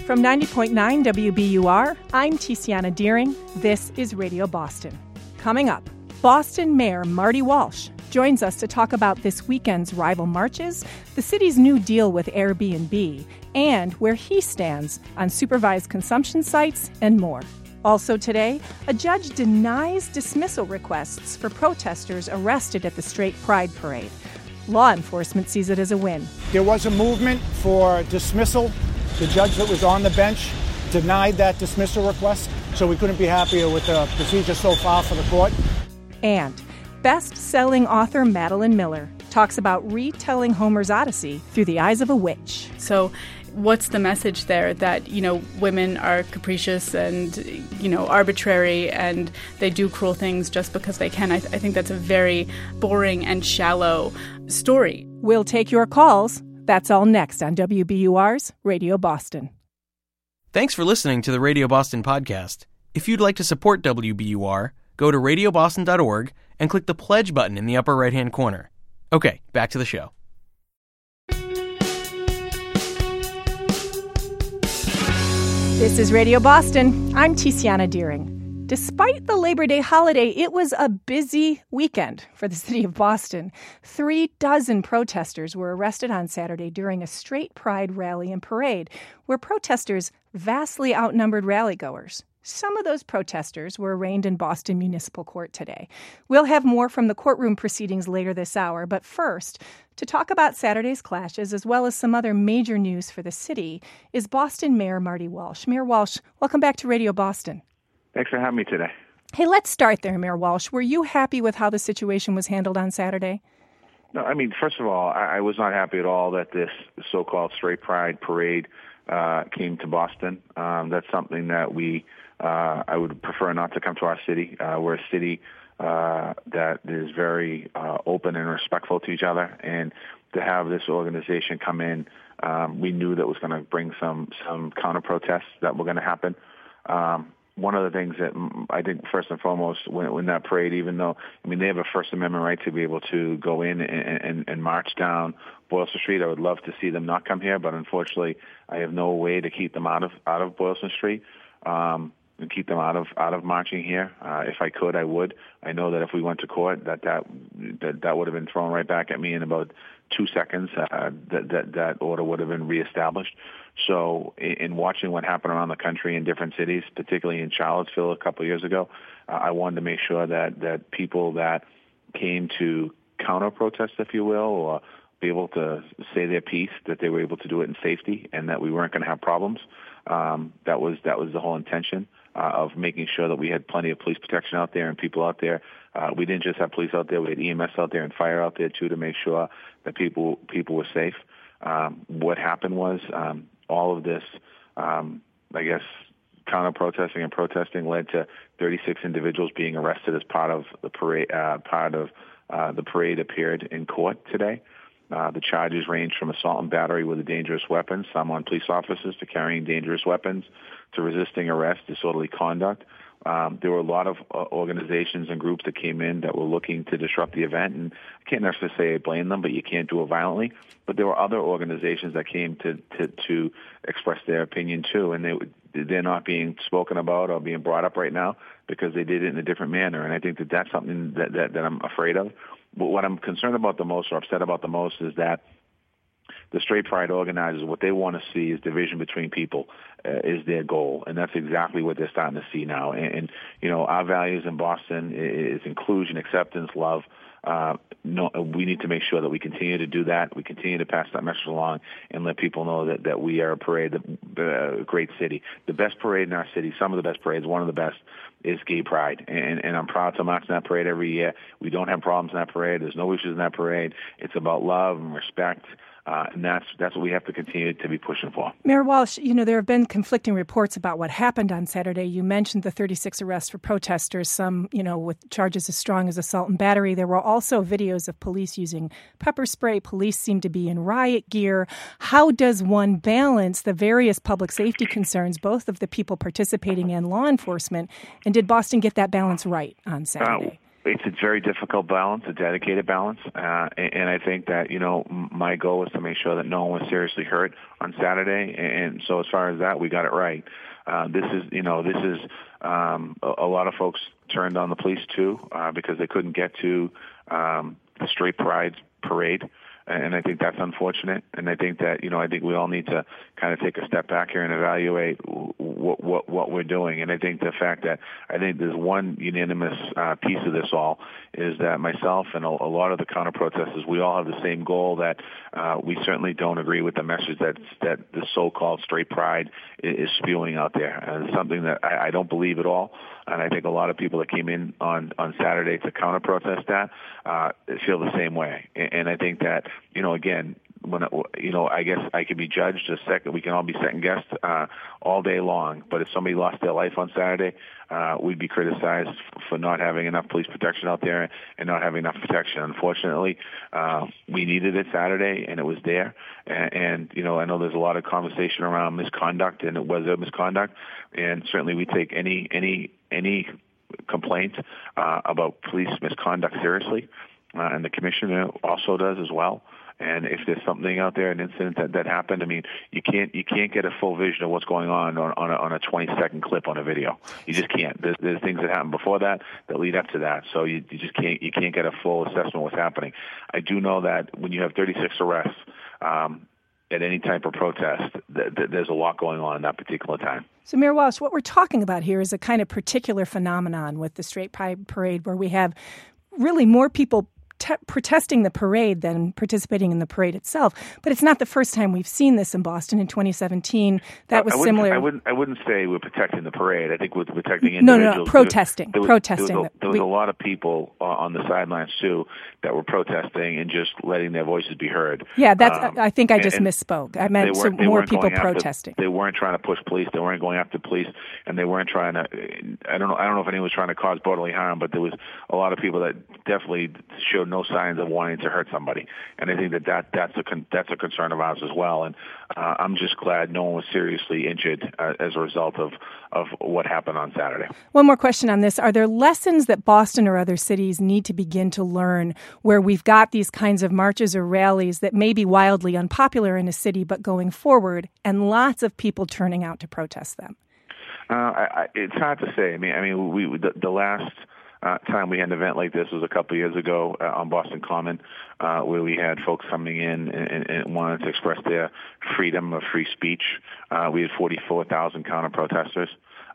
From 90.9 WBUR, I'm Tiziana Deering. This is Radio Boston. Coming up, Boston Mayor Marty Walsh joins us to talk about this weekend's rival marches, the city's new deal with Airbnb, and where he stands on supervised consumption sites and more. Also today, a judge denies dismissal requests for protesters arrested at the Straight Pride Parade. Law enforcement sees it as a win. There was a movement for dismissal. The judge that was on the bench denied that dismissal request, so we couldn't be happier with the procedure so far for the court. And best-selling author Madeline Miller talks about retelling Homer's Odyssey through the eyes of a witch. So what's the message there? That, women are capricious and, arbitrary and they do cruel things just because they can. I think that's a very boring and shallow story. We'll take your calls. That's all next on WBUR's Radio Boston. Thanks for listening to the Radio Boston podcast. If you'd like to support WBUR, go to radioboston.org and click the pledge button in the upper right-hand corner. Okay, back to the show. This is Radio Boston. I'm Tiziana Deering. Despite the Labor Day holiday, it was a busy weekend for the city of Boston. 36 protesters were arrested on Saturday during a straight pride rally and parade, where protesters vastly outnumbered rallygoers. Some of those protesters were arraigned in Boston Municipal Court today. We'll have more from the courtroom proceedings later this hour, but first, to talk about Saturday's clashes as well as some other major news for the city is Boston Mayor Marty Walsh. Mayor Walsh, welcome back to Radio Boston. Thanks for having me today. Hey, let's start there, Mayor Walsh. Were you happy with how the situation was handled on Saturday? No, first of all, I was not happy at all that this so-called Straight Pride Parade came to Boston. That's something that I would prefer not to come to our city. We're a city that is very open and respectful to each other, and to have this organization come in, we knew that was going to bring some counter-protests that were going to happen. One of the things that I think first and foremost when that parade, even though, they have a First Amendment right to be able to go in and march down Boylston Street. I would love to see them not come here, but unfortunately I have no way to keep them out of Boylston Street. And keep them out of marching here. If I could, I would. I know that if we went to court, that would have been thrown right back at me in about 2 seconds. That order would have been reestablished. So, in watching what happened around the country in different cities, particularly in Charlottesville a couple of years ago, I wanted to make sure that people that came to counter protest, if you will, or be able to say their piece, that they were able to do it in safety, and that we weren't going to have problems. That was the whole intention of making sure that we had plenty of police protection out there and people out there. We didn't just have police out there; we had EMS out there and fire out there too, to make sure that people were safe. What happened was all of this, counter-protesting and protesting led to 36 individuals being arrested as part of the parade. The parade appeared in court today. The charges range from assault and battery with a dangerous weapon, some on police officers, to carrying dangerous weapons, to resisting arrest, disorderly conduct. There were a lot of organizations and groups that came in that were looking to disrupt the event, and I can't necessarily say I blame them, but you can't do it violently. But there were other organizations that came to express their opinion too, and they're not being spoken about or being brought up right now because they did it in a different manner, and I think that's something that I'm afraid of. But what I'm concerned about the most, or upset about the most, is that the Straight Pride organizers, what they want to see is division between people is their goal, and that's exactly what they're starting to see now. And our values in Boston is inclusion, acceptance, love. We need to make sure that we continue to do that. We continue to pass that message along and let people know that we are a parade, a great city. The best parade in our city, some of the best parades, one of the best, is Gay Pride. And I'm proud to march in that parade every year. We don't have problems in that parade. There's no issues in that parade. It's about love and respect. And that's what we have to continue to be pushing for. Mayor Walsh, there have been conflicting reports about what happened on Saturday. You mentioned the 36 arrests for protesters, some, with charges as strong as assault and battery. There were also videos of police using pepper spray. Police seem to be in riot gear. How does one balance the various public safety concerns, both of the people participating and law enforcement? And did Boston get that balance right on Saturday? It's a very difficult balance, a dedicated balance, and I think that, my goal was to make sure that no one was seriously hurt on Saturday, and so as far as that, we got it right. This is a lot of folks turned on the police too because they couldn't get to the Straight Pride parade. And I think that's unfortunate. And I think that, I think we all need to kind of take a step back here and evaluate what we're doing. And I think the fact that I think there's one unanimous piece of this all is that myself and a lot of the counter-protesters, we all have the same goal, that we certainly don't agree with the message that the so-called Straight Pride is spewing out there. And it's something that I don't believe at all. And I think a lot of people that came in on Saturday to counter-protest that feel the same way. And I think that, again, when I guess I could be judged we can all be second-guessed all day long. But if somebody lost their life on Saturday, we'd be criticized for not having enough police protection out there and not having enough protection. Unfortunately, we needed it Saturday, and it was there. And I know there's a lot of conversation around misconduct, and it was a misconduct. And certainly we take any complaint about police misconduct seriously, and the commissioner also does as well. And if there's something out there, an incident that happened, I mean, you can't get a full vision of what's going on a 20-second clip on a video. You just can't. There's things that happen before that lead up to that. So you just can't get a full assessment of what's happening. I do know that when you have 36 arrests at any type of protest, there's a lot going on in that particular time. So, Mayor Walsh, what we're talking about here is a kind of particular phenomenon with the Straight Pride Parade, where we have really more people protesting the parade than participating in the parade itself. But it's not the first time we've seen this in Boston. In 2017, that was similar. I wouldn't say we're protecting the parade. I think we're protecting individuals. No, protesting. There was a lot of people on the sidelines, too, that were protesting and just letting their voices be heard. Yeah, I think I just misspoke. I meant more people protesting. They weren't trying to push police. They weren't going after police, and they weren't trying to. I don't know if anyone was trying to cause bodily harm, but there was a lot of people that definitely showed no signs of wanting to hurt somebody. And I think that's a concern of ours as well. And I'm just glad no one was seriously injured as a result of what happened on Saturday. One more question on this. Are there lessons that Boston or other cities need to begin to learn where we've got these kinds of marches or rallies that may be wildly unpopular in a city, but going forward, and lots of people turning out to protest them? It's hard to say. I mean, the last time we had an event like this was a couple of years ago on Boston Common, where we had folks coming in and wanted to express their freedom of free speech. We had 44,000 counter-protesters.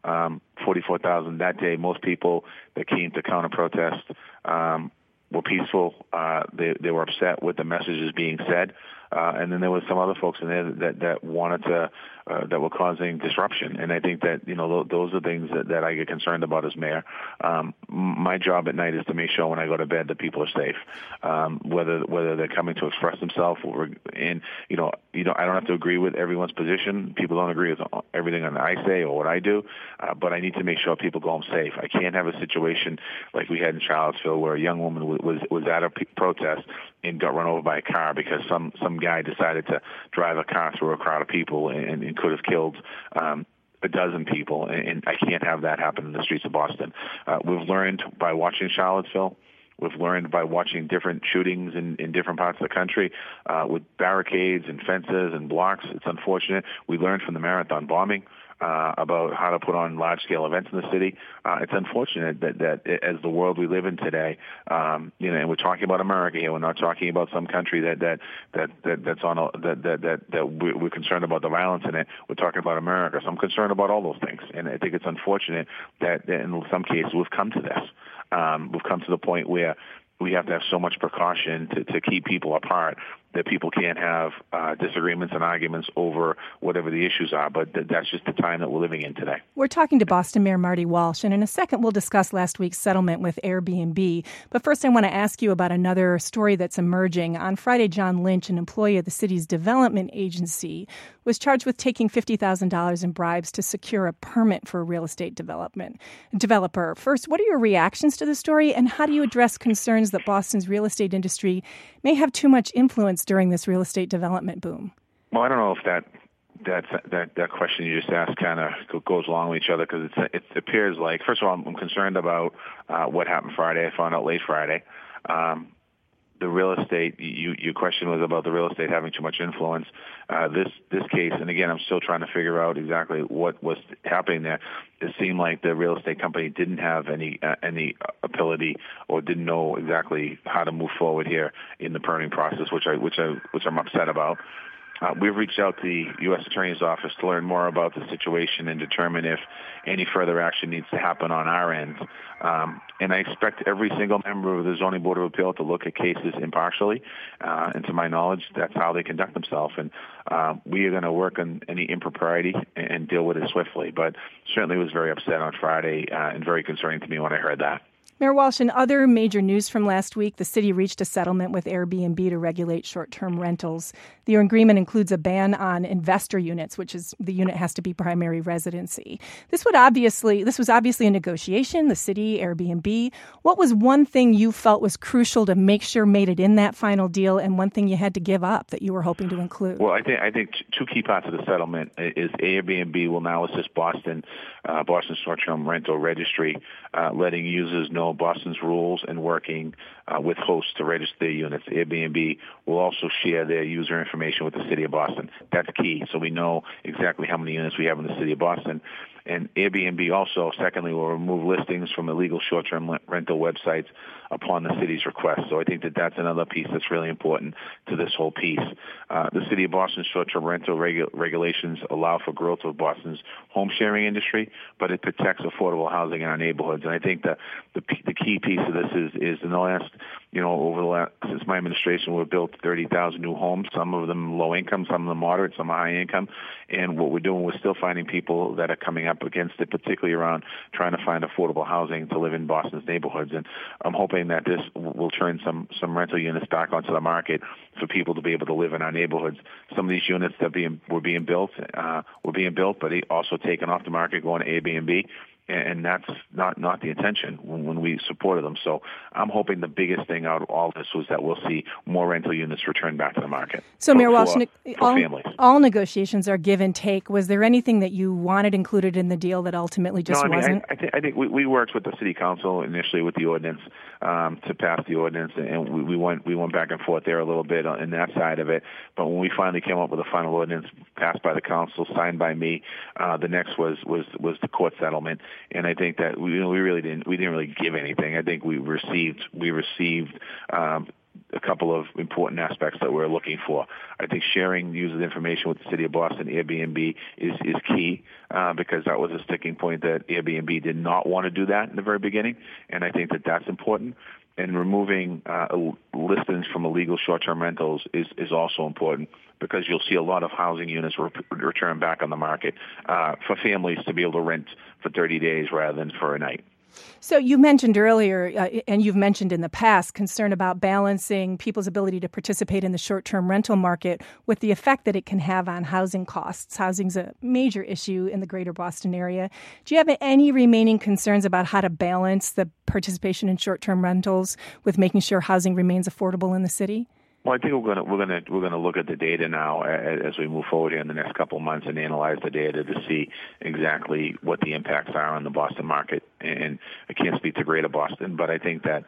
44,000 that day. Most people that came to counter-protest were peaceful. They were upset with the messages being said. And then there was some other folks in there that wanted to, that were causing disruption. And I think that, those are things that I get concerned about as mayor. My job at night is to make sure when I go to bed that people are safe, whether they're coming to express themselves and, I don't have to agree with everyone's position. People don't agree with everything that I say or what I do, but I need to make sure people go home safe. I can't have a situation like we had in Charlottesville where a young woman was at a protest and got run over by a car because some guy decided to drive a car through a crowd of people and could have killed a dozen people, and I can't have that happen in the streets of Boston. We've learned by watching Charlottesville. We've learned by watching different shootings in different parts of the country with barricades and fences and blocks. It's unfortunate. We learned from the Marathon bombing about how to put on large-scale events in the city. It's unfortunate that as the world we live in today, and we're talking about America here. We're not talking about some country that we're concerned about the violence in it. We're talking about America. So I'm concerned about all those things, and I think it's unfortunate that in some cases we've come to this. We've come to the point where we have to have so much precaution to keep people apart that people can't have disagreements and arguments over whatever the issues are. But that's just the time that we're living in today. We're talking to Boston Mayor Marty Walsh, and in a second we'll discuss last week's settlement with Airbnb. But first I want to ask you about another story that's emerging. On Friday, John Lynch, an employee of the city's development agency, was charged with taking $50,000 in bribes to secure a permit for a real estate developer. First, what are your reactions to the story, and how do you address concerns that Boston's real estate industry may have too much influence during this real estate development boom? Well, I don't know if that that question you just asked kind of goes along with each other, because it appears like, first of all, I'm concerned about what happened Friday. I found out late Friday. The real estate, your question was about the real estate having too much influence. This case, and again, I'm still trying to figure out exactly what was happening there. It seemed like the real estate company didn't have any ability or didn't know exactly how to move forward here in the permitting process, which I'm upset about. We've reached out to the U.S. Attorney's Office to learn more about the situation and determine if any further action needs to happen on our end. And I expect every single member of the Zoning Board of Appeal to look at cases impartially. And to my knowledge, that's how they conduct themselves. And we are going to work on any impropriety and deal with it swiftly. But certainly was very upset on Friday and very concerning to me when I heard that. Mayor Walsh, in other major news from last week, the city reached a settlement with Airbnb to regulate short-term rentals. The agreement includes a ban on investor units, which is the unit has to be primary residency. This was obviously a negotiation, the city, Airbnb. What was one thing you felt was crucial to make sure made it in that final deal, and one thing you had to give up that you were hoping to include? Well, I think two key parts of the settlement is Airbnb will now assist Boston Short-Term Rental Registry, letting users know Boston's rules and working with hosts to register their units. Airbnb will also share their user information with the city of Boston. That's key, so we know exactly how many units we have in the city of Boston. And Airbnb also, secondly, will remove listings from illegal short-term rental websites upon the city's request. So I think that's another piece that's really important to this whole piece. The city of Boston's short-term rental regulations allow for growth of Boston's home sharing industry, but it protects affordable housing in our neighborhoods. And I think that the key piece of this is in the last, since my administration, we've built 30,000 new homes, some of them low income, some of them moderate, some are high income. And what we're doing, we're still finding people that are coming up against it, particularly around trying to find affordable housing to live in Boston's neighborhoods. And I'm hoping that this will turn some rental units back onto the market for people to be able to live in our neighborhoods. Some of these units that were being built, but also taken off the market, going to Airbnb. And that's not the intention when we supported them. So I'm hoping the biggest thing out of all this was that we'll see more rental units return back to the market. So, Mayor Walsh, families. All negotiations are give and take. Was there anything that you wanted included in the deal that ultimately just wasn't? I think we worked with the city council initially with the ordinance to pass the ordinance, and we went back and forth there a little bit on that side of it. But when we finally came up with a final ordinance passed by the council, signed by me, the next was the court settlement. And I think that we didn't really give anything. I think we received a couple of important aspects that we're looking for. I think sharing users' information with the city of Boston, Airbnb, is key because that was a sticking point that Airbnb did not want to do that in the very beginning, and I think that's important. And removing listings from illegal short-term rentals is also important because you'll see a lot of housing units return back on the market for families to be able to rent for 30 days rather than for a night. So you mentioned earlier, and you've mentioned in the past, concern about balancing people's ability to participate in the short-term rental market with the effect that it can have on housing costs. Housing's a major issue in the greater Boston area. Do you have any remaining concerns about how to balance the participation in short-term rentals with making sure housing remains affordable in the city? Well, I think we're going to look at the data now as we move forward here in the next couple of months and analyze the data to see exactly what the impacts are on the Boston market. And I can't speak to Greater Boston, but I think that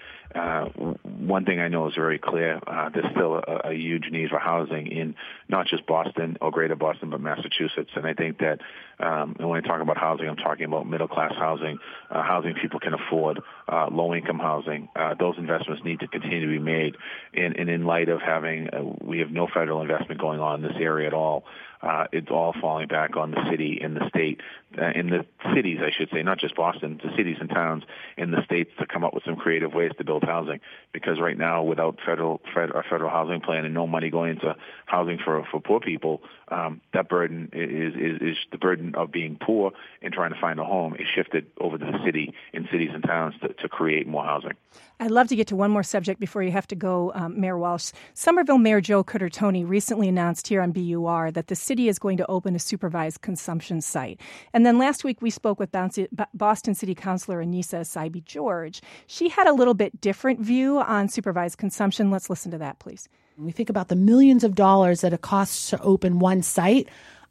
one thing I know is very clear: there's still a huge need for housing in not just Boston or Greater Boston, but Massachusetts. And I think that and when I talk about housing, I'm talking about middle-class housing, housing people can afford, low-income housing. Those investments need to continue to be made. And in light of we have no federal investment going on in this area at all. It's all falling back on the city and the state, in the cities, I should say, not just Boston, the cities and towns in the states to come up with some creative ways to build housing. Because right now, without federal housing plan and no money going into housing for poor people, that burden is the burden of being poor and trying to find a home is shifted over to the city in cities and towns to create more housing. I'd love to get to one more subject before you have to go, Mayor Walsh. Somerville Mayor Joe Curtatone recently announced here on BUR that the city is going to open a supervised consumption site. And then last week we spoke with Boston City Councilor Anissa Saibi-George. She had a little bit different view on supervised consumption. Let's listen to that, please. When we think about the millions of dollars that it costs to open one site,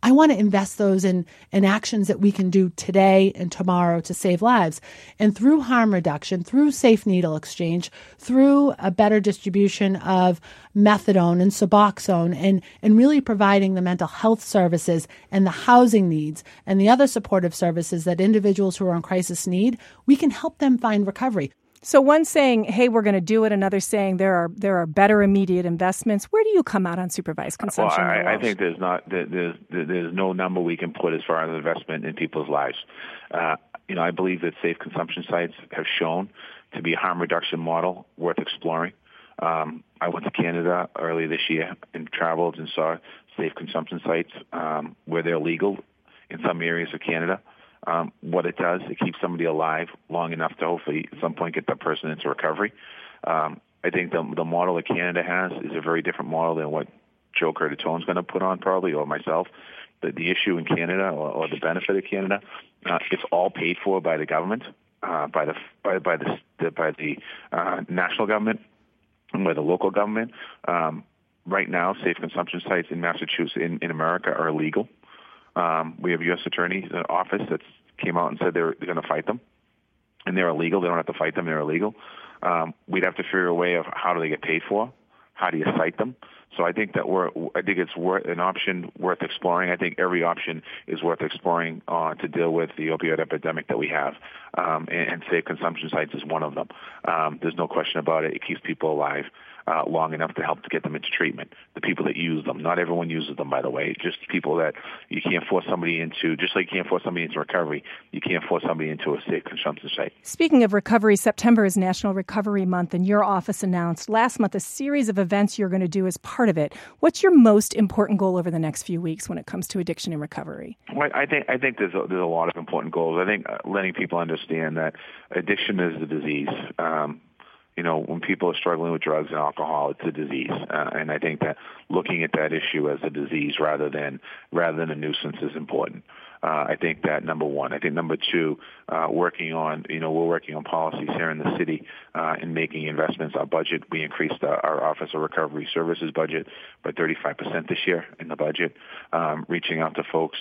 I want to invest those in actions that we can do today and tomorrow to save lives. And through harm reduction, through safe needle exchange, through a better distribution of methadone and Suboxone, and really providing the mental health services and the housing needs and the other supportive services that individuals who are in crisis need, we can help them find recovery. So one saying, hey, we're going to do it. Another saying there are better immediate investments. Where do you come out on supervised consumption? Well, I think there's no number we can put as far as investment in people's lives. I believe that safe consumption sites have shown to be a harm reduction model worth exploring. I went to Canada early this year and traveled and saw safe consumption sites where they're legal in some areas of Canada. What it does, it keeps somebody alive long enough to hopefully at some point get that person into recovery. I think the model that Canada has is a very different model than what Joe Curtitone's going to put on probably, or myself. The issue in Canada, or the benefit of Canada, it's all paid for by the government, by the national government, and by the local government. Right now, safe consumption sites in Massachusetts, in America, are illegal. We have a U.S. Attorney's office that came out and said they're going to fight them, and they're illegal. They don't have to fight them; they're illegal. We'd have to figure a way of how do they get paid for? How do you cite them? So I think it's worth an option worth exploring. I think every option is worth exploring to deal with the opioid epidemic that we have, and safe consumption sites is one of them. There's no question about it. It keeps people alive long enough to help to get them into treatment. The people that use them, not everyone uses them, by the way. Just people that you can't force somebody into, just like you can't force somebody into recovery, you can't force somebody into a safe consumption site. Speaking of recovery, September is National Recovery Month, and your office announced last month a series of events you're going to do as part of it. What's your most important goal over the next few weeks when it comes to addiction and recovery? Well, I think there's a lot of important goals. I think letting people understand that addiction is a disease. When people are struggling with drugs and alcohol, it's a disease, and I think that looking at that issue as a disease rather than a nuisance is important. I think that number one. I think number two, we're working on policies here in the city and making investments. Our budget, we increased our Office of Recovery Services budget by 35% this year in the budget, reaching out to folks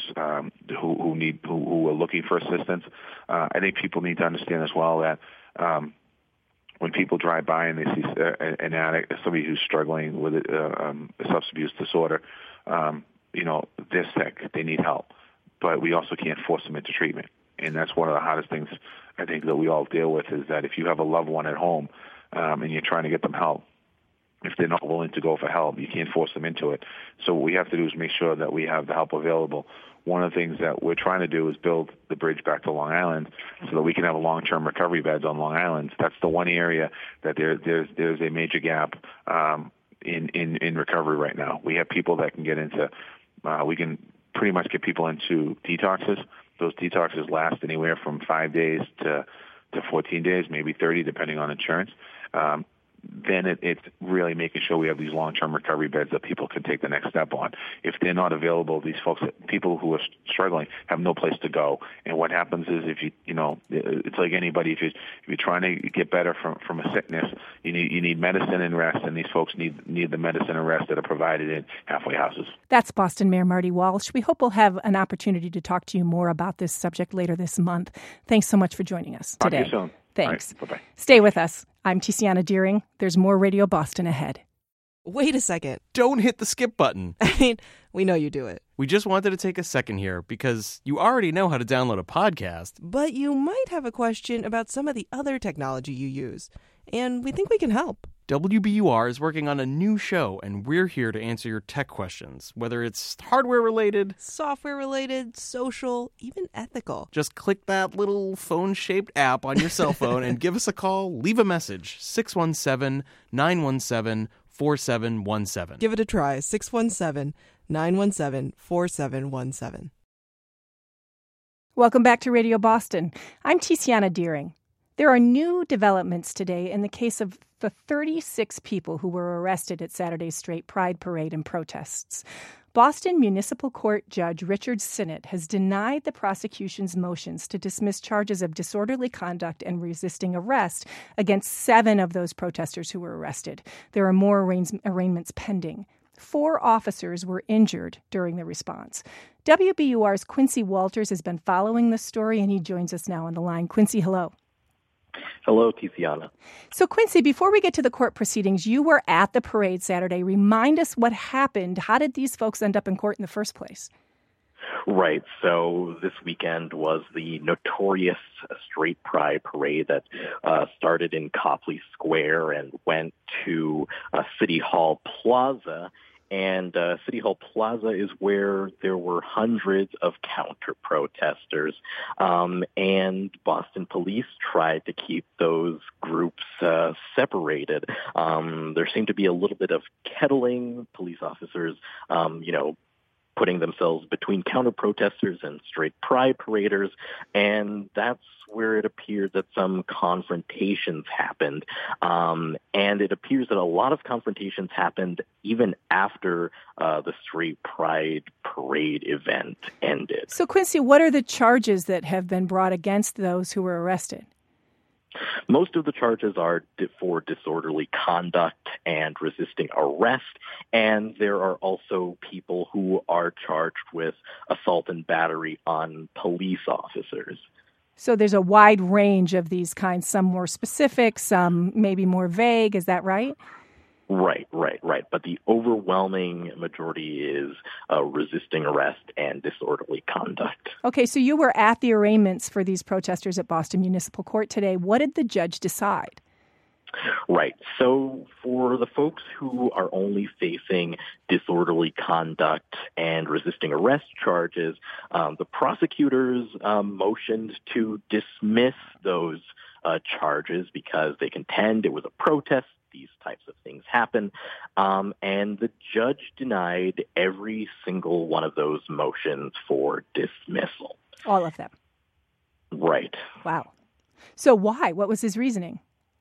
who are looking for assistance. I think people need to understand as well that when people drive by and they see an addict, somebody who's struggling with a substance abuse disorder, they're sick, they need help. But we also can't force them into treatment. And that's one of the hardest things I think that we all deal with, is that if you have a loved one at home and you're trying to get them help, if they're not willing to go for help, you can't force them into it. So what we have to do is make sure that we have the help available. One of the things that we're trying to do is build the bridge back to Long Island so that we can have long-term recovery beds on Long Island. That's the one area that there's a major gap in recovery right now. We have people that can get into, we can pretty much get people into detoxes. Those detoxes last anywhere from 5 days to 14 days, maybe 30, depending on insurance. Then it's really making sure we have these long-term recovery beds that people can take the next step on. If they're not available, these folks, people who are struggling, have no place to go. And what happens is, it's like anybody. If you're trying to get better from a sickness, you need medicine and rest, and these folks need the medicine and rest that are provided in halfway houses. That's Boston Mayor Marty Walsh. We hope we'll have an opportunity to talk to you more about this subject later this month. Thanks so much for joining us today. Talk to you soon. Thanks. Right, bye-bye. Stay with us. I'm Tiziana Deering. There's more Radio Boston ahead. Wait a second. Don't hit the skip button. I mean, we know you do it. We just wanted to take a second here because you already know how to download a podcast. But you might have a question about some of the other technology you use, and we think we can help. WBUR is working on a new show, and we're here to answer your tech questions, whether it's hardware-related, software-related, social, even ethical. Just click that little phone-shaped app on your cell phone and give us a call. Leave a message, 617-917-4717. Give it a try, 617-917-4717. Welcome back to Radio Boston. I'm Tiziana Deering. There are new developments today in the case of the 36 people who were arrested at Saturday's Straight Pride Parade and protests. Boston Municipal Court Judge Richard Sinnott has denied the prosecution's motions to dismiss charges of disorderly conduct and resisting arrest against 7 of those protesters who were arrested. There are more arraignments pending. 4 officers were injured during the response. WBUR's Quincy Walters has been following this story, and he joins us now on the line. Quincy, hello. Hello, Tiziana. So, Quincy, before we get to the court proceedings, you were at the parade Saturday. Remind us what happened. How did these folks end up in court in the first place? Right. So this weekend was the notorious Straight Pride Parade that started in Copley Square and went to City Hall Plaza. And City Hall Plaza is where there were hundreds of counter-protesters. And Boston police tried to keep those groups separated. There seemed to be a little bit of kettling. Police officers, putting themselves between counter-protesters and straight pride paraders, and that's where it appeared that some confrontations happened. And it appears that a lot of confrontations happened even after the straight pride parade event ended. So, Quincy, what are the charges that have been brought against those who were arrested? Most of the charges are for disorderly conduct and resisting arrest, and there are also people who are charged with assault and battery on police officers. So there's a wide range of these kinds, some more specific, some maybe more vague. Is that right? Right. But the overwhelming majority is resisting arrest and disorderly conduct. Okay, so you were at the arraignments for these protesters at Boston Municipal Court today. What did the judge decide? Right. So for the folks who are only facing disorderly conduct and resisting arrest charges, the prosecutors motioned to dismiss those charges because they contend it was a protest. These types of things happen. And the judge denied every single one of those motions for dismissal. All of them? Right. Wow. So why? What was his reasoning?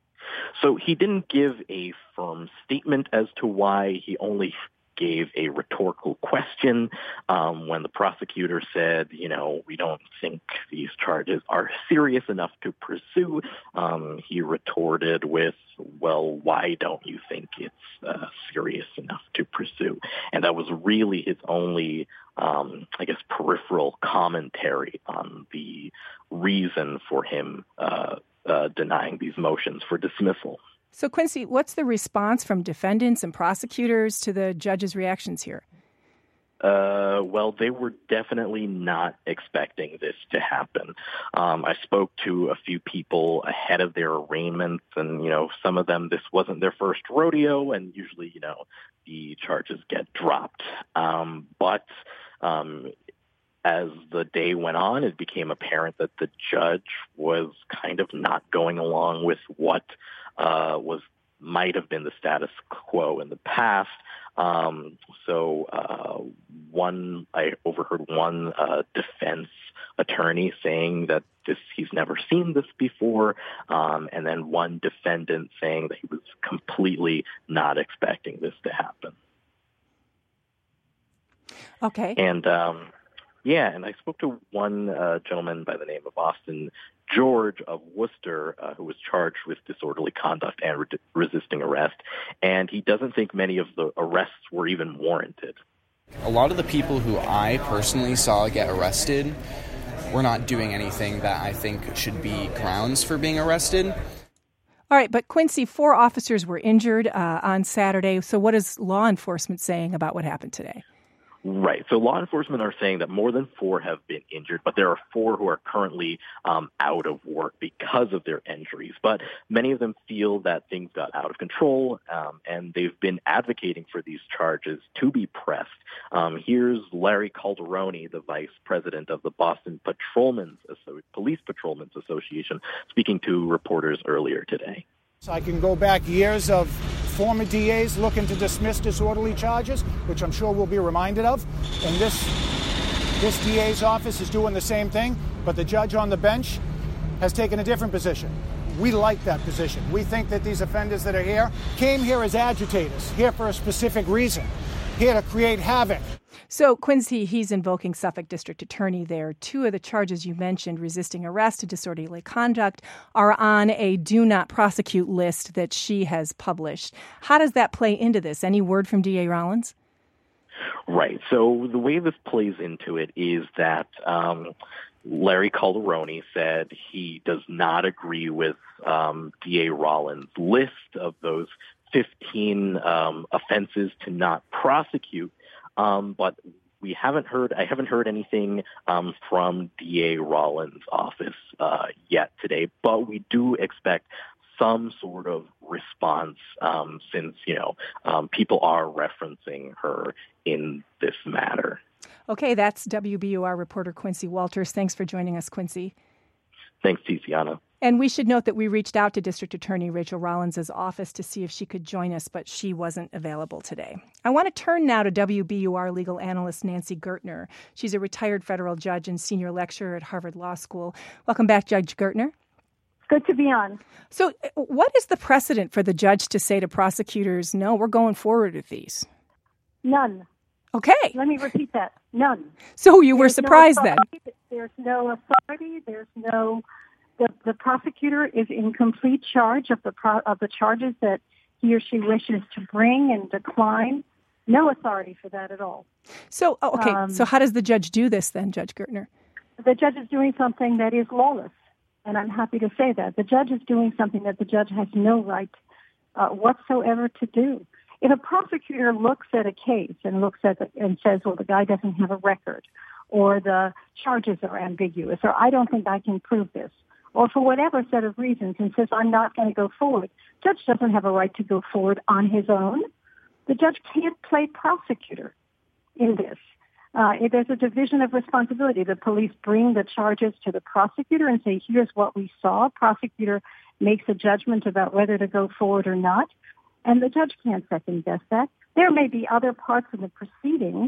So he didn't give a firm statement as to why. He only gave a rhetorical question when the prosecutor said, we don't think these charges are serious enough to pursue. He retorted with, well, why don't you think it's serious enough to pursue? And that was really his only, peripheral commentary on the reason for him denying these motions for dismissal. So, Quincy, what's the response from defendants and prosecutors to the judge's reactions here? Well, they were definitely not expecting this to happen. I spoke to a few people ahead of their arraignments, and, some of them, this wasn't their first rodeo, and usually, the charges get dropped. But as the day went on, it became apparent that the judge was kind of not going along with what might have been the status quo in the past. I overheard one defense attorney saying that he's never seen this before, and then one defendant saying that he was completely not expecting this to happen. Okay. And and I spoke to one gentleman by the name of Austin George of Worcester, who was charged with disorderly conduct and resisting arrest, and he doesn't think many of the arrests were even warranted. A lot of the people who I personally saw get arrested were not doing anything that I think should be grounds for being arrested. All right, but Quincy, 4 officers were injured on Saturday, so what is law enforcement saying about what happened today? Right. So law enforcement are saying that more than 4 have been injured, but there are 4 who are currently out of work because of their injuries. But many of them feel that things got out of control, and they've been advocating for these charges to be pressed. Here's Larry Calderoni, the vice president of the Boston Police Patrolmen's Association, speaking to reporters earlier today. I can go back years of former DAs looking to dismiss disorderly charges, which I'm sure we'll be reminded of. And this DA's office is doing the same thing, but the judge on the bench has taken a different position. We like that position. We think that these offenders that are here came here as agitators, here for a specific reason, here to create havoc. So, Quincy, he's invoking Suffolk District Attorney there. 2 of the charges you mentioned, resisting arrest and disorderly conduct, are on a do not prosecute list that she has published. How does that play into this? Any word from D.A. Rollins? Right. So the way this plays into it is that Larry Calderoni said he does not agree with DA Rollins' list of those 15 offenses to not prosecute, but I haven't heard anything from DA Rollins' office yet today, but we do expect some sort of response since, people are referencing her in this matter. Okay, that's WBUR reporter Quincy Walters. Thanks for joining us, Quincy. Thanks, Tiziana. And we should note that we reached out to District Attorney Rachel Rollins' office to see if she could join us, but she wasn't available today. I want to turn now to WBUR legal analyst Nancy Gertner. She's a retired federal judge and senior lecturer at Harvard Law School. Welcome back, Judge Gertner. Good to be on. So what is the precedent for the judge to say to prosecutors, no, we're going forward with these? None. Okay. Let me repeat that. None. So you were surprised then? There's no authority. There's no. The prosecutor is in complete charge of the charges that he or she wishes to bring and decline. No authority for that at all. So so how does the judge do this then, Judge Gertner? The judge is doing something that is lawless, and I'm happy to say that. The judge is doing something that the judge has no right whatsoever to do. If a prosecutor looks at a case and looks at it and says, well, the guy doesn't have a record, or the charges are ambiguous, or I don't think I can prove this, or for whatever set of reasons, and says, I'm not going to go forward, the judge doesn't have a right to go forward on his own. The judge can't play prosecutor in this. There's a division of responsibility. The police bring the charges to the prosecutor and say, here's what we saw. Prosecutor makes a judgment about whether to go forward or not. And the judge can't second-guess that. There may be other parts of the proceedings,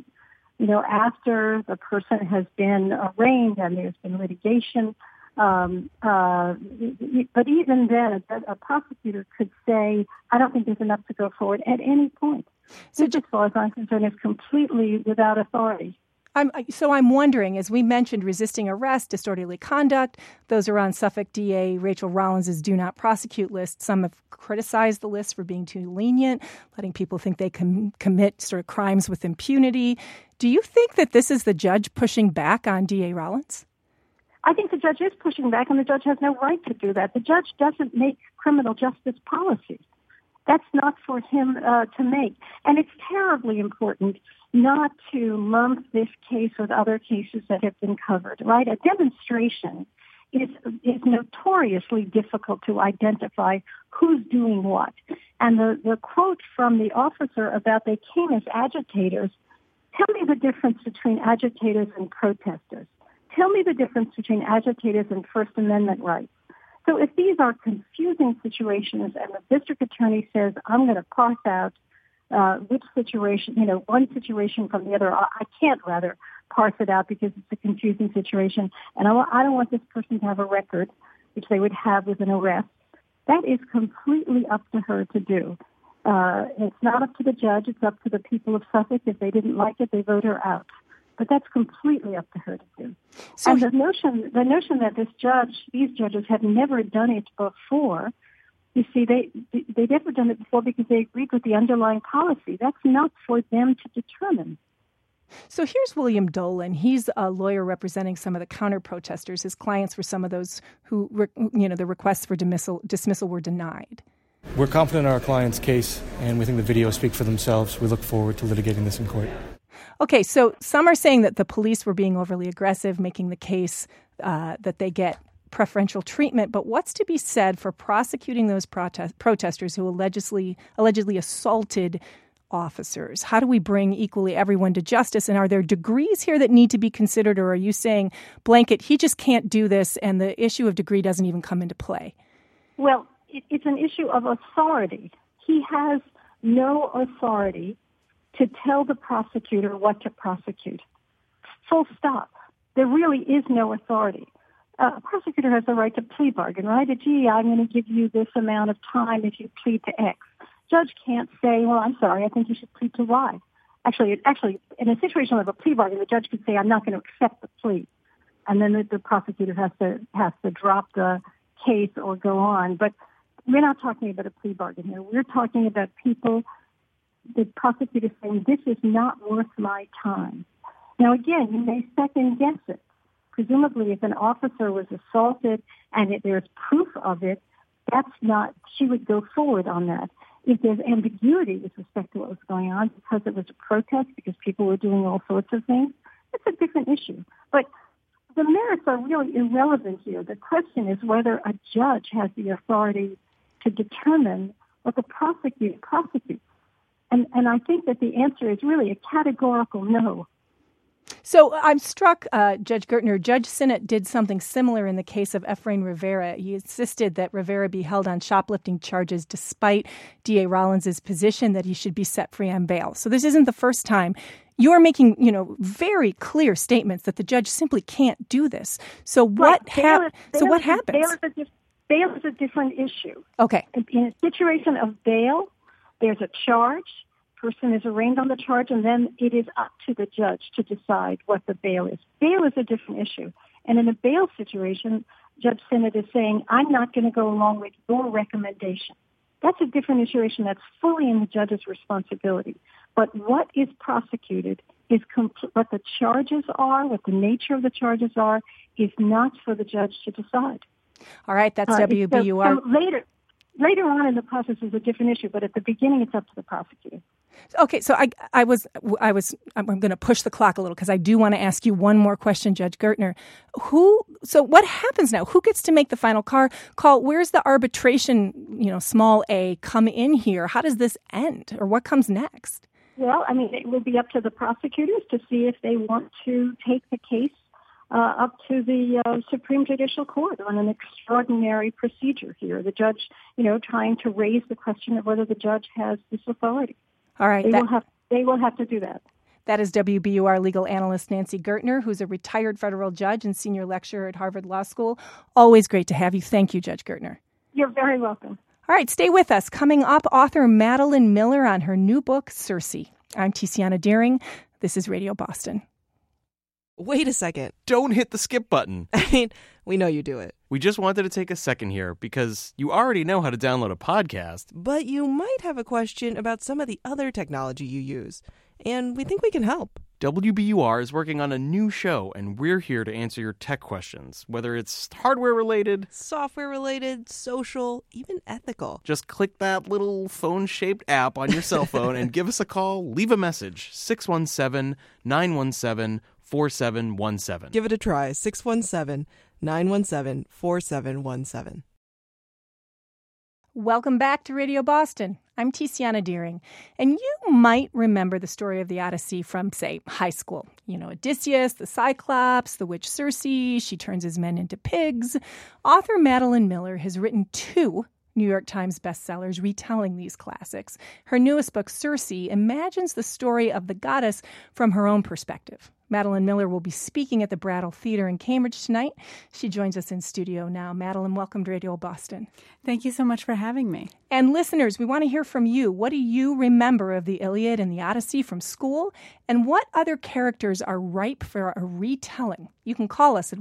after the person has been arraigned and there's been litigation. But even then, a prosecutor could say, I don't think there's enough to go forward at any point. So as far as I'm concerned, is completely without authority. I'm wondering, as we mentioned, resisting arrest, disorderly conduct, those are on Suffolk DA Rachel Rollins' do not prosecute list. Some have criticized the list for being too lenient, letting people think they can commit sort of crimes with impunity. Do you think that this is the judge pushing back on DA Rollins? I think the judge is pushing back, and the judge has no right to do that. The judge doesn't make criminal justice policy. That's not for him to make. And it's terribly important not to lump this case with other cases that have been covered, right? A demonstration is notoriously difficult to identify who's doing what. And the quote from the officer about they came as agitators, tell me the difference between agitators and protesters. Tell me the difference between agitators and First Amendment rights. So if these are confusing situations and the district attorney says, I'm going to parse out which situation, one situation from the other, I can't rather parse it out because it's a confusing situation, and I don't want this person to have a record, which they would have with an arrest. That is completely up to her to do. It's not up to the judge. It's up to the people of Suffolk. If they didn't like it, they vote her out. But that's completely up to her to do. So, and the notion that these judges have never done it before, you see, they never done it before because they agreed with the underlying policy. That's not for them to determine. So here's William Dolan. He's a lawyer representing some of the counter-protesters. His clients were some of those who, the requests for dismissal were denied. We're confident in our client's case, and we think the videos speak for themselves. We look forward to litigating this in court. Okay, so some are saying that the police were being overly aggressive, making the case that they get preferential treatment. But what's to be said for prosecuting those protesters who allegedly assaulted officers? How do we bring equally everyone to justice? And are there degrees here that need to be considered? Or are you saying, blanket, he just can't do this, and the issue of degree doesn't even come into play? Well, it's an issue of authority. He has no authority to tell the prosecutor what to prosecute. Full stop. There really is no authority. A prosecutor has the right to plea bargain, right? Gee, I'm going to give you this amount of time if you plead to X. Judge can't say, well, I'm sorry, I think you should plead to Y. Actually, in a situation of a plea bargain, the judge could say, I'm not going to accept the plea. And then the prosecutor has to drop the case or go on. But we're not talking about a plea bargain here. We're talking about people the prosecutor saying, this is not worth my time. Now, again, you may second guess it. Presumably, if an officer was assaulted and there's proof of it, she would go forward on that. If there's ambiguity with respect to what was going on because it was a protest, because people were doing all sorts of things, that's a different issue. But the merits are really irrelevant here. The question is whether a judge has the authority to determine what the prosecutor prosecutes. And I think that the answer is really a categorical no. So I'm struck, Judge Gertner, Judge Sinnott did something similar in the case of Efrain Rivera. He insisted that Rivera be held on shoplifting charges despite D.A. Rollins' position that he should be set free on bail. So this isn't the first time. You are making, very clear statements that the judge simply can't do this. So what happens? Bail is a different issue. Okay. In a situation of bail, there's a charge. Person is arraigned on the charge, and then it is up to the judge to decide what the bail is. Bail is a different issue. And in a bail situation, Judge Sinnott is saying, I'm not going to go along with your recommendation. That's a different situation. That's fully in the judge's responsibility. But what is prosecuted is what the charges are, what the nature of the charges are, is not for the judge to decide. All right, that's WBUR. So later on in the process is a different issue, but at the beginning it's up to the prosecutor. Okay, so I'm going to push the clock a little because I do want to ask you one more question, Judge Gertner. So what happens now? Who gets to make the final call? Where's the arbitration, small a, come in here? How does this end, or what comes next? Well, it will be up to the prosecutors to see if they want to take the case up to the Supreme Judicial Court on an extraordinary procedure here. The judge, trying to raise the question of whether the judge has this authority. All right. They will have to do that. That is WBUR legal analyst Nancy Gertner, who's a retired federal judge and senior lecturer at Harvard Law School. Always great to have you. Thank you, Judge Gertner. You're very welcome. All right, stay with us. Coming up, author Madeline Miller on her new book, Circe. I'm Tiziana Deering. This is Radio Boston. Wait a second. Don't hit the skip button. We know you do it. We just wanted to take a second here because you already know how to download a podcast. But you might have a question about some of the other technology you use, and we think we can help. WBUR is working on a new show, and we're here to answer your tech questions, whether it's hardware-related, software-related, social, even ethical. Just click that little phone-shaped app on your cell phone and give us a call. Leave a message, 617-917-4717. Give it a try, 617-917-4717. Welcome back to Radio Boston. I'm Tiziana Deering, and you might remember the story of the Odyssey from, say, high school. Odysseus, the Cyclops, the witch Circe, she turns his men into pigs. Author Madeline Miller has written 2 New York Times bestsellers retelling these classics. Her newest book, Circe, imagines the story of the goddess from her own perspective. Madeline Miller will be speaking at the Brattle Theater in Cambridge tonight. She joins us in studio now. Madeline, welcome to Radio Boston. Thank you so much for having me. And listeners, we want to hear from you. What do you remember of the Iliad and the Odyssey from school? And what other characters are ripe for a retelling? You can call us at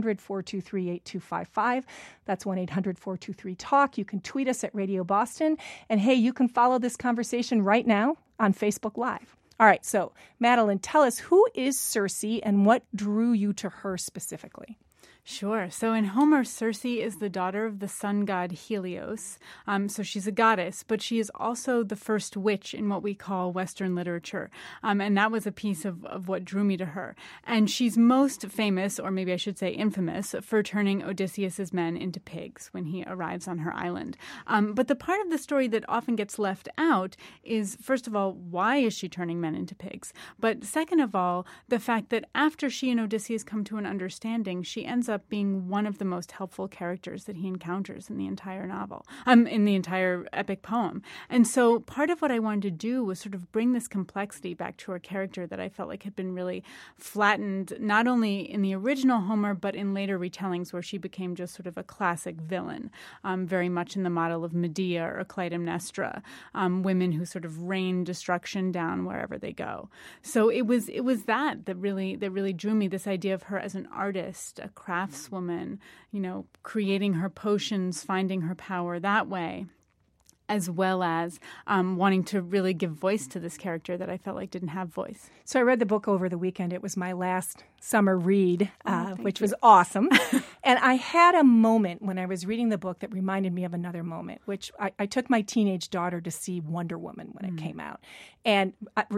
1-800-423-8255. That's 1-800-423-TALK. You can tweet us at Radio Boston. And hey, you can follow this conversation right now on Facebook Live. All right, so Madeline, tell us, who is Circe and what drew you to her specifically? Sure. So in Homer, Circe is the daughter of the sun god Helios. So she's a goddess, but she is also the first witch in what we call Western literature. And that was a piece of what drew me to her. And she's most famous, or maybe I should say infamous, for turning Odysseus's men into pigs when he arrives on her island. But the part of the story that often gets left out is, first of all, why is she turning men into pigs? But second of all, the fact that after she and Odysseus come to an understanding, she ends up being one of the most helpful characters that he encounters in the entire novel, in the entire epic poem. And so part of what I wanted to do was sort of bring this complexity back to her character that I felt like had been really flattened, not only in the original Homer, but in later retellings where she became just sort of a classic villain, very much in the model of Medea or Clytemnestra, women who sort of rain destruction down wherever they go. So it was that really drew me, this idea of her as an artist, a craftswoman, creating her potions, finding her power that way. as well as wanting to really give voice to this character that I felt like didn't have voice. So I read the book over the weekend. It was my last summer read, which was awesome. And I had a moment when I was reading the book that reminded me of another moment, which I took my teenage daughter to see Wonder Woman when it came out. And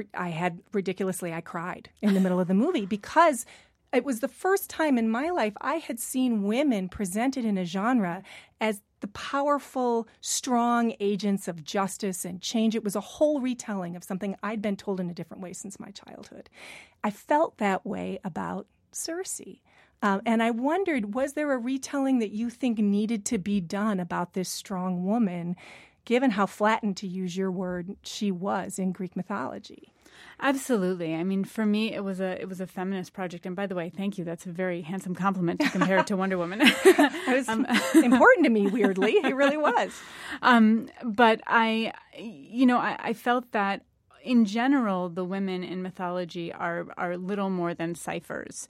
I cried in the middle of the movie because it was the first time in my life I had seen women presented in a genre as the powerful, strong agents of justice and change. It was a whole retelling of something I'd been told in a different way since my childhood. I felt that way about Cersei. And I wondered, was there a retelling that you think needed to be done about this strong woman, given how flattened, to use your word, she was in Greek mythology? Absolutely. I mean, for me, it was a feminist project. And by the way, thank you. That's a very handsome compliment to compare it to Wonder Woman. It was important to me, weirdly. It really was. But I felt that in general, the women in mythology are little more than ciphers.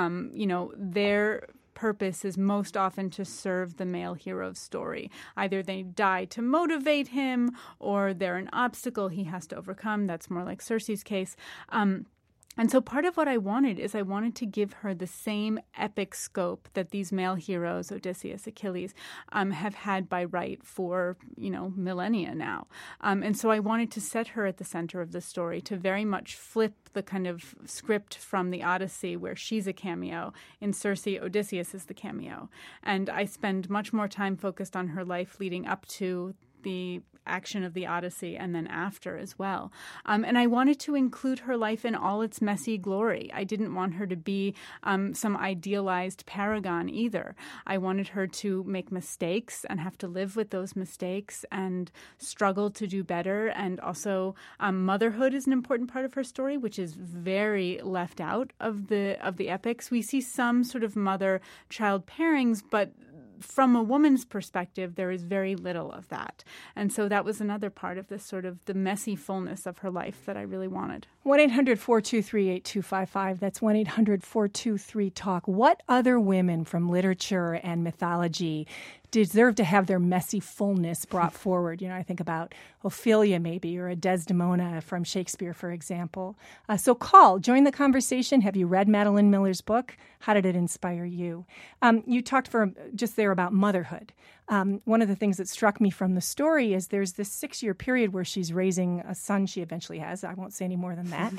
Their purpose is most often to serve the male hero's story. Either they die to motivate him, or they're an obstacle he has to overcome. That's more like Cersei's case. And so part of what I wanted is I wanted to give her the same epic scope that these male heroes, Odysseus, Achilles, have had by right for, millennia now. And so I wanted to set her at the center of the story, to very much flip the kind of script from the Odyssey where she's a cameo. In Circe, Odysseus is the cameo. And I spend much more time focused on her life leading up to the action of the Odyssey and then after as well. And I wanted to include her life in all its messy glory. I didn't want her to be some idealized paragon either. I wanted her to make mistakes and have to live with those mistakes and struggle to do better. And also motherhood is an important part of her story, which is very left out of the epics. We see some sort of mother-child pairings, but from a woman's perspective, there is very little of that. And so that was another part of this sort of the messy fullness of her life that I really wanted. 1-800-423-8255. That's 1-800-423-TALK. What other women from literature and mythology deserve to have their messy fullness brought forward? I think about Ophelia maybe, or a Desdemona from Shakespeare, for example. So call, join the conversation. Have you read Madeline Miller's book? How did it inspire you? You talked just there about motherhood. One of the things that struck me from the story is there's this 6-year period where she's raising a son she eventually has. I won't say any more than that.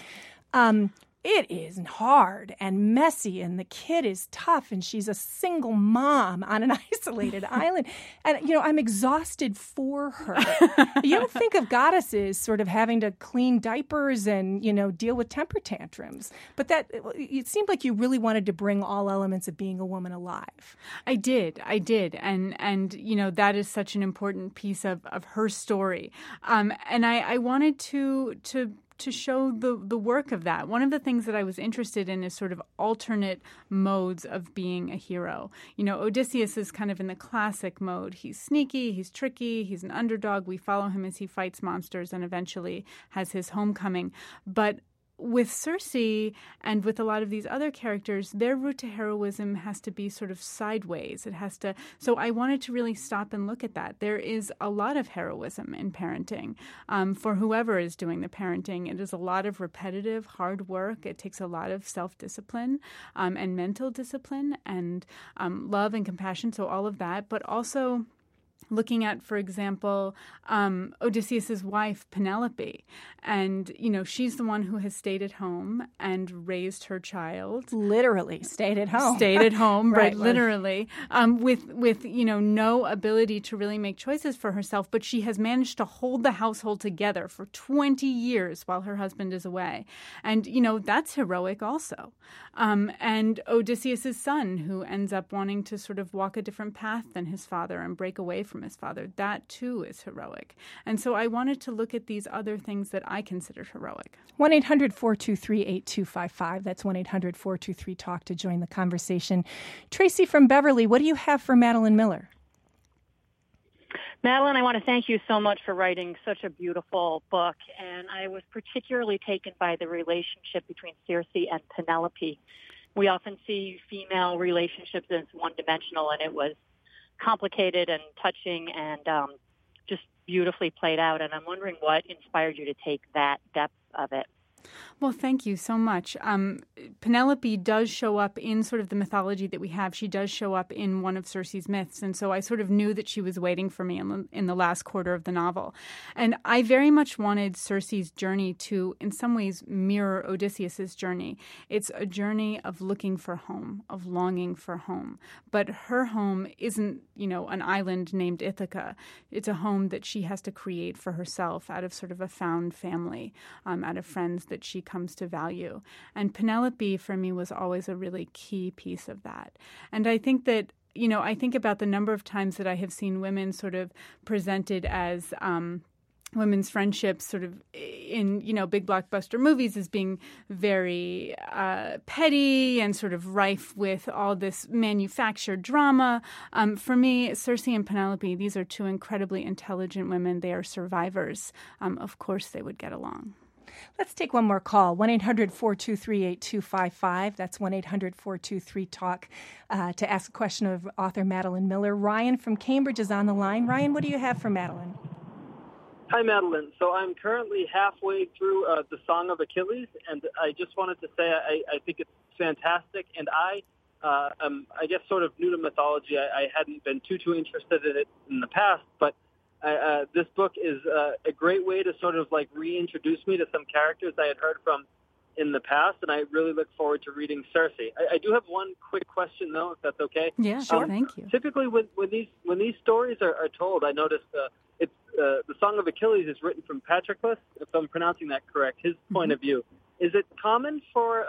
It is hard and messy, and the kid is tough, and she's a single mom on an isolated island. And, I'm exhausted for her. You don't think of goddesses sort of having to clean diapers and, deal with temper tantrums. But it seemed like you really wanted to bring all elements of being a woman alive. I did. And that is such an important piece of her story. And I wanted to show the work of that. One of the things that I was interested in is sort of alternate modes of being a hero. Odysseus is kind of in the classic mode. He's sneaky, he's tricky, he's an underdog. We follow him as he fights monsters and eventually has his homecoming. But with Circe and with a lot of these other characters, their route to heroism has to be sort of sideways. So I wanted to really stop and look at that. There is a lot of heroism in parenting. For whoever is doing the parenting, it is a lot of repetitive, hard work. It takes a lot of self-discipline and mental discipline and love and compassion, so all of that, but also looking at, for example, Odysseus's wife, Penelope. And, she's the one who has stayed at home and raised her child. Literally stayed at home. Stayed at home, right, literally, with no ability to really make choices for herself. But she has managed to hold the household together for 20 years while her husband is away. And, that's heroic also. And Odysseus's son, who ends up wanting to sort of walk a different path than his father and break away from his father, that too is heroic. And so I wanted to look at these other things that I considered heroic. 1-800-423-8255. That's 1-800-423-TALK to join the conversation. Tracy from Beverly, what do you have for Madeline Miller? Madeline, I want to thank you so much for writing such a beautiful book. And I was particularly taken by the relationship between Circe and Penelope. We often see female relationships as one-dimensional, and it was complicated and touching and just beautifully played out. And I'm wondering what inspired you to take that depth of it. Well, thank you so much. Penelope does show up in sort of the mythology that we have. She does show up in one of Circe's myths, and so I sort of knew that she was waiting for me in the last quarter of the novel. And I very much wanted Circe's journey to, in some ways, mirror Odysseus's journey. It's a journey of looking for home, of longing for home. But her home isn't, an island named Ithaca. It's a home that she has to create for herself out of sort of a found family, out of friends that she comes to value. And Penelope, for me, was always a really key piece of that. And I think that, I think about the number of times that I have seen women sort of presented as women's friendships sort of in, big blockbuster movies as being very petty and sort of rife with all this manufactured drama. For me, Circe and Penelope, these are two incredibly intelligent women. They are survivors. Of course they would get along. Let's take one more call, 1-800-423-8255. That's 1-800-423-TALK to ask a question of author Madeline Miller. Ryan from Cambridge is on the line. Ryan, what do you have for Madeline? Hi, Madeline. So I'm currently halfway through The Song of Achilles, and I just wanted to say I think it's fantastic, and I guess, sort of new to mythology. I hadn't been too interested in it in the past, but this book is a great way to sort of like reintroduce me to some characters I had heard from in the past, and I really look forward to reading Circe. I do have one quick question, though, if that's okay. Yeah, sure. Thank you. Typically, when these stories are told, I noticed the Song of Achilles is written from Patroclus, if I'm pronouncing that correct, his point of view. Is it common for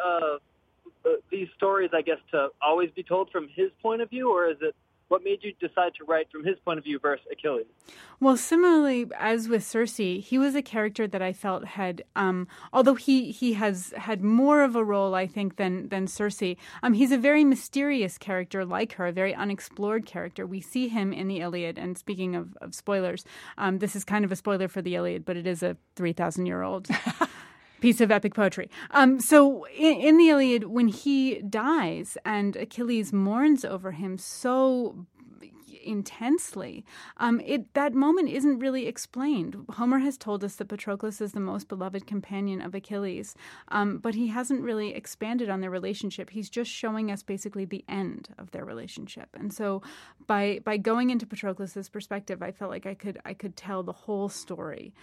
these stories, I guess, to always be told from his point of view, or is it what made you decide to write from his point of view versus Achilles? Well, similarly, as with Circe, he was a character that I felt had, although he has had more of a role, I think, than Circe, he's a very mysterious character like her, a very unexplored character. We see him in the Iliad, and speaking of spoilers, this is kind of a spoiler for the Iliad, but it is a 3,000-year-old piece of epic poetry. So in the Iliad, when he dies and Achilles mourns over him so intensely, that moment isn't really explained. Homer has told us that Patroclus is the most beloved companion of Achilles, but he hasn't really expanded on their relationship. He's just showing us basically the end of their relationship. And so by going into Patroclus's perspective, I felt like I could tell the whole story.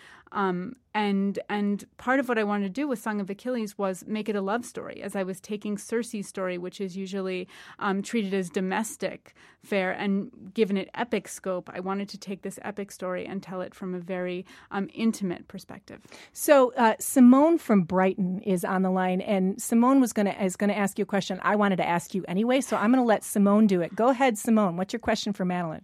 And part of what I wanted to do with Song of Achilles was make it a love story, as I was taking Circe's story, which is usually treated as domestic fare, and given it epic scope. I wanted to take this epic story and tell it from a very intimate perspective. So Simone from Brighton is on the line, and Simone is going to ask you a question I wanted to ask you anyway, so I'm going to let Simone do it. Go ahead, Simone. What's your question for Madeline?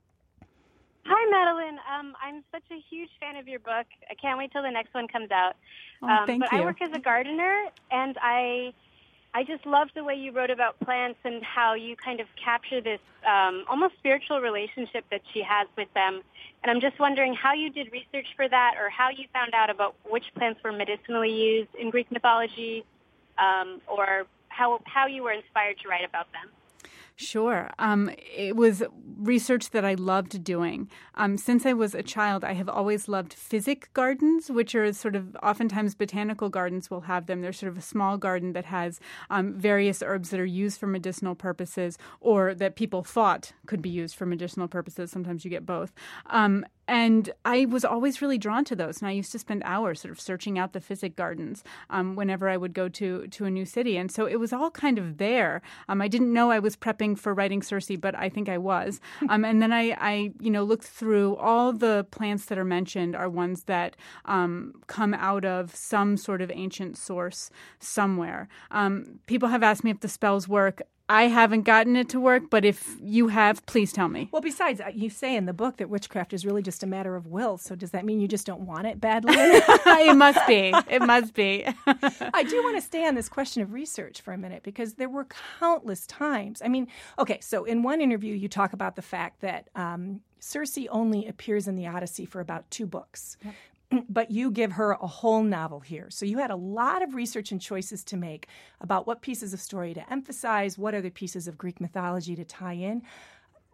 Hi, Madeline. I'm such a huge fan of your book. I can't wait till the next one comes out. Thank you. I work as a gardener, and I just love the way you wrote about plants and how you kind of capture this almost spiritual relationship that she has with them. And I'm just wondering how you did research for that, or how you found out about which plants were medicinally used in Greek mythology, or how you were inspired to write about them. Sure. It was research that I loved doing. Since I was a child, I have always loved physic gardens, which are sort of oftentimes botanical gardens will have them. They're sort of a small garden that has various herbs that are used for medicinal purposes, or that people thought could be used for medicinal purposes. Sometimes you get both. And I was always really drawn to those. And I used to spend hours sort of searching out the physic gardens whenever I would go to a new city. And so it was all kind of there. I didn't know I was prepping for writing Circe, but I think I was. And then I looked through all the plants that are mentioned are ones that come out of some sort of ancient source somewhere. People have asked me if the spells work. I haven't gotten it to work, but if you have, please tell me. Well, besides, you say in the book that witchcraft is really just a matter of will. So does that mean you just don't want it badly? It must be. It must be. I do want to stay on this question of research for a minute, because there were countless times. I mean, okay, so in one interview, you talk about the fact that Circe only appears in the Odyssey for about 2 books. Yep. But you give her a whole novel here. So you had a lot of research and choices to make about what pieces of story to emphasize, what other pieces of Greek mythology to tie in.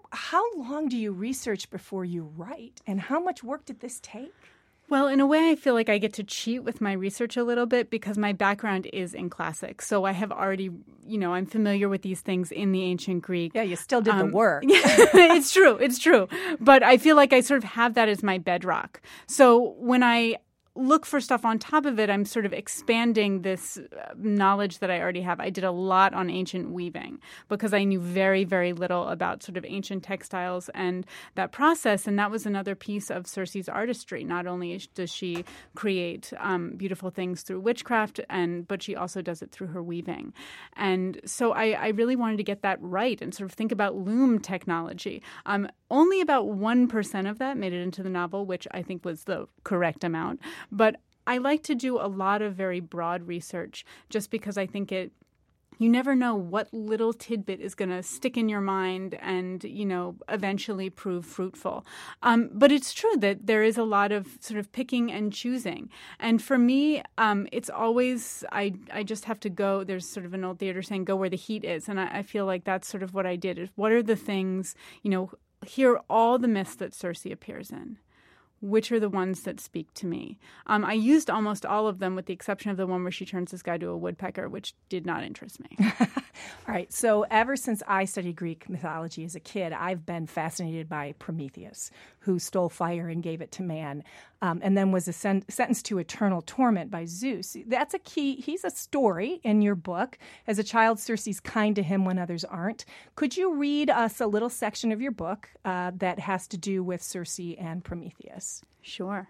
how long do you research before you write? And how much work did this take? Well, in a way, I feel like I get to cheat with my research a little bit because my background is in classics. So I have already, I'm familiar with these things in the ancient Greek. Yeah, you still did the work. It's true. But I feel like I sort of have that as my bedrock. So when I look for stuff on top of it, I'm sort of expanding this knowledge that I already have. I did a lot on ancient weaving because I knew very, very little about sort of ancient textiles and that process. And that was another piece of Circe's artistry. Not only does she create beautiful things through witchcraft, but she also does it through her weaving. And so I really wanted to get that right and sort of think about loom technology. Only about 1% of that made it into the novel, which I think was the correct amount. But I like to do a lot of very broad research just because I think you never know what little tidbit is going to stick in your mind and, eventually prove fruitful. But it's true that there is a lot of sort of picking and choosing. And for me, it's always, I just have to go, there's sort of an old theater saying, go where the heat is. And I feel like that's sort of what I did is what are the things, here are all the myths that Circe appears in. Which are the ones that speak to me? I used almost all of them with the exception of the one where she turns this guy to a woodpecker, which did not interest me. All right. So ever since I studied Greek mythology as a kid, I've been fascinated by Prometheus, who stole fire and gave it to man, and then was sentenced to eternal torment by Zeus. That's a key. He's a story in your book. As a child, Circe's kind to him when others aren't. Could you read us a little section of your book that has to do with Circe and Prometheus? Sure.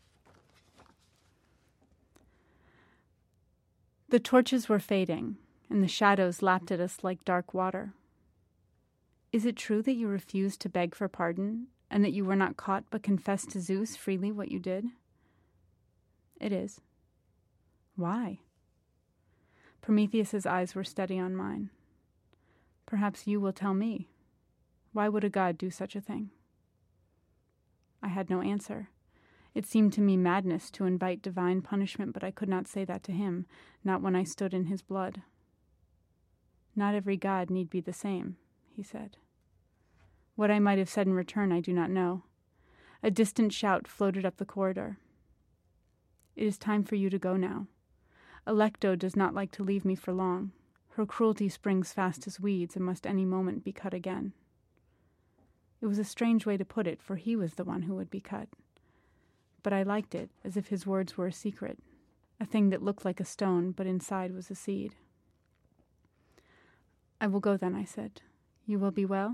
The torches were fading, and the shadows lapped at us like dark water. Is it true that you refused to beg for pardon, and that you were not caught but confessed to Zeus freely what you did? It is. Why? Prometheus's eyes were steady on mine. Perhaps you will tell me. Why would a god do such a thing? I had no answer. It seemed to me madness to invite divine punishment, but I could not say that to him, not when I stood in his blood. Not every god need be the same, he said. What I might have said in return I do not know. A distant shout floated up the corridor. It is time for you to go now. Alecto does not like to leave me for long. Her cruelty springs fast as weeds and must any moment be cut again. It was a strange way to put it, for he was the one who would be cut. But I liked it, as if his words were a secret, a thing that looked like a stone, but inside was a seed. I will go then, I said. You will be well?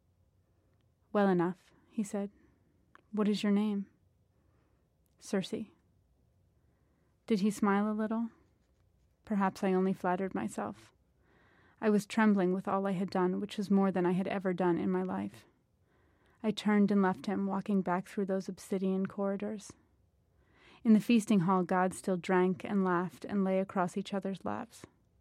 Well enough, he said. What is your name? Circe. Did he smile a little? Perhaps I only flattered myself. I was trembling with all I had done, which was more than I had ever done in my life. I turned and left him, walking back through those obsidian corridors. In the feasting hall, gods still drank and laughed and lay across each other's laps.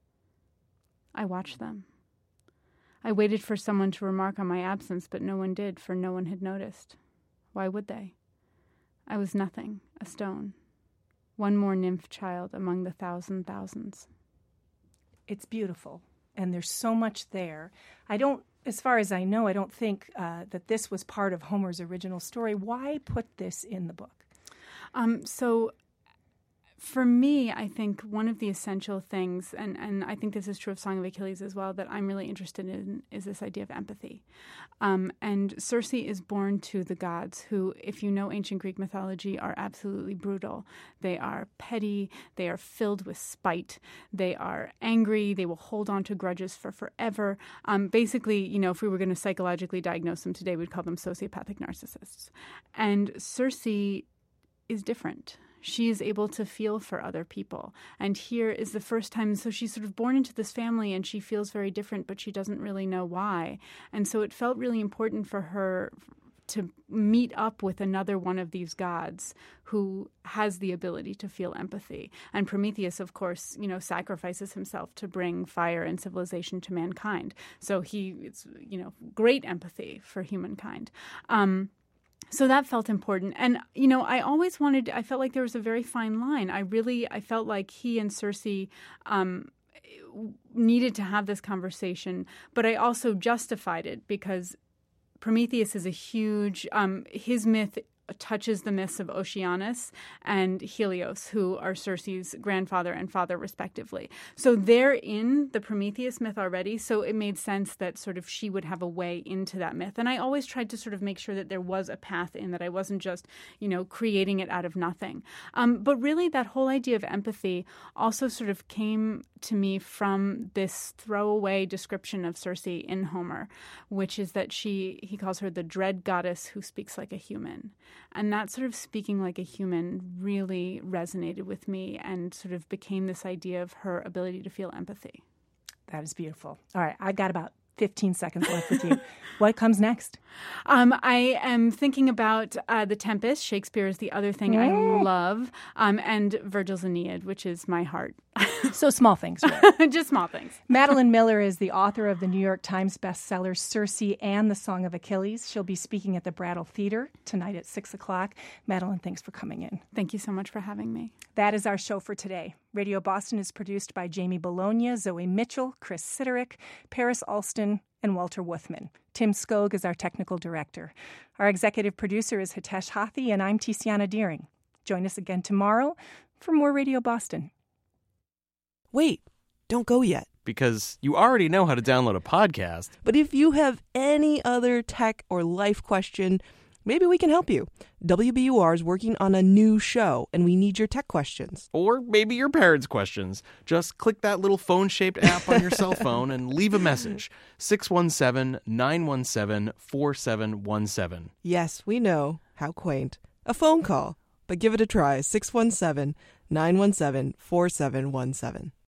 I watched them. I waited for someone to remark on my absence, but no one did, for no one had noticed. Why would they? I was nothing, a stone. One more nymph child among the thousands. It's beautiful, and there's so much there. As far as I know, I don't think that this was part of Homer's original story. Why put this in the book? So for me, I think one of the essential things, and I think this is true of Song of Achilles as well, that I'm really interested in is this idea of empathy. And Circe is born to the gods who, if you know ancient Greek mythology, are absolutely brutal. They are petty. They are filled with spite. They are angry. They will hold on to grudges for forever. Basically, if we were going to psychologically diagnose them today, we'd call them sociopathic narcissists. And Circe is different. She is able to feel for other people. And here is the first time, so she's sort of born into this family and she feels very different, but she doesn't really know why. And so it felt really important for her to meet up with another one of these gods who has the ability to feel empathy. And Prometheus, of course, sacrifices himself to bring fire and civilization to mankind. So it's great empathy for humankind. So that felt important. And, I felt like there was a very fine line. I felt like he and Circe needed to have this conversation, but I also justified it because Prometheus is a huge, his myth touches the myths of Oceanus and Helios, who are Circe's grandfather and father, respectively. So they're in the Prometheus myth already, so it made sense that sort of she would have a way into that myth. And I always tried to sort of make sure that there was a path in, that I wasn't just, creating it out of nothing. But really, that whole idea of empathy also sort of came to me from this throwaway description of Circe in Homer, which is that he calls her the dread goddess who speaks like a human. And that sort of speaking like a human really resonated with me and sort of became this idea of her ability to feel empathy. That is beautiful. All right, I got about 15 seconds left with you. What comes next? I am thinking about The Tempest. Shakespeare is the other thing I love, and Virgil's Aeneid, which is my heart. So small things, right? Just small things. Madeline Miller is the author of the New York Times bestseller Circe and The Song of Achilles. She'll be speaking at the Brattle Theater tonight at 6 o'clock. Madeline, thanks for coming in. Thank you so much for having me. That is our show for today. Radio Boston is produced by Jamie Bologna, Zoe Mitchell, Chris Siderick, Paris Alston, and Walter Wuthman. Tim Skog is our technical director. Our executive producer is Hitesh Hathi, and I'm Tiziana Deering. Join us again tomorrow for more Radio Boston. Wait, don't go yet. Because you already know how to download a podcast. But if you have any other tech or life question, maybe we can help you. WBUR is working on a new show, and we need your tech questions. Or maybe your parents' questions. Just click that little phone-shaped app on your cell phone and leave a message. 617-917-4717. Yes, we know. How quaint. A phone call. But give it a try. 617-917-4717.